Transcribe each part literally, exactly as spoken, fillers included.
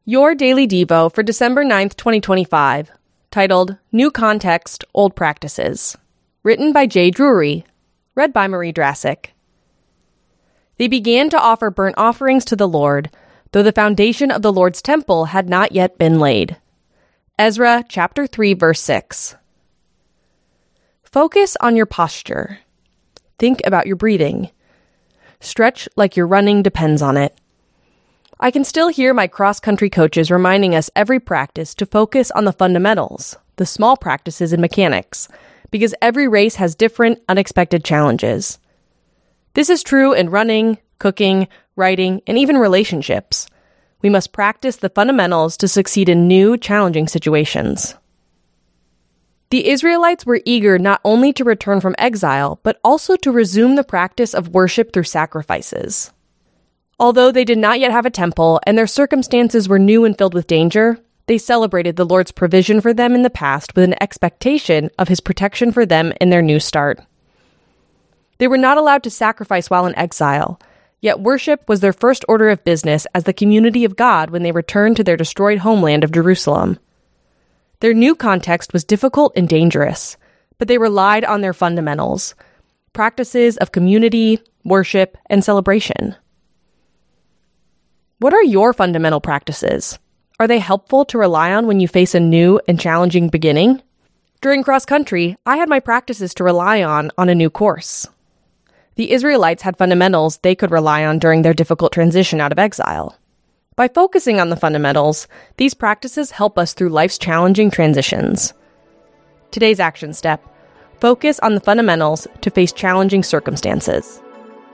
Your Daily Devo for December ninth, twenty twenty-five, titled New Context, Old Practices. Written by Jay Drury. Read by Marie Drasick. They began to offer burnt offerings to the Lord, though the foundation of the Lord's temple had not yet been laid. Ezra chapter three, verse six. Focus on your posture. Think about your breathing. Stretch like your running depends on it. I can still hear my cross-country coaches reminding us every practice to focus on the fundamentals, the small practices in mechanics, because every race has different, unexpected challenges. This is true in running, cooking, writing, and even relationships. We must practice the fundamentals to succeed in new, challenging situations. The Israelites were eager not only to return from exile, but also to resume the practice of worship through sacrifices. Although they did not yet have a temple and their circumstances were new and filled with danger, they celebrated the Lord's provision for them in the past with an expectation of his protection for them in their new start. They were not allowed to sacrifice while in exile, yet worship was their first order of business as the community of God when they returned to their destroyed homeland of Jerusalem. Their new context was difficult and dangerous, but they relied on their fundamentals, practices of community, worship, and celebration. What are your fundamental practices? Are they helpful to rely on when you face a new and challenging beginning? During cross-country, I had my practices to rely on on a new course. The Israelites had fundamentals they could rely on during their difficult transition out of exile. By focusing on the fundamentals, these practices help us through life's challenging transitions. Today's action step: focus on the fundamentals to face challenging circumstances.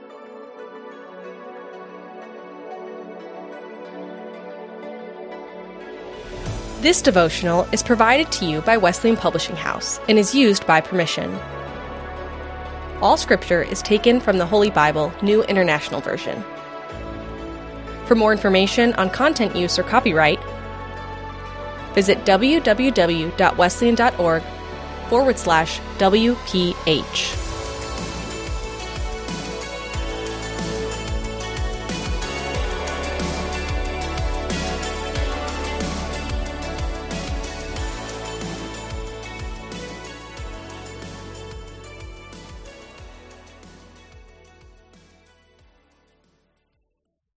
This devotional is provided to you by Wesleyan Publishing House and is used by permission. All scripture is taken from the Holy Bible, New International Version. For more information on content use or copyright, visit www.wesleyan.org forward slash WPH.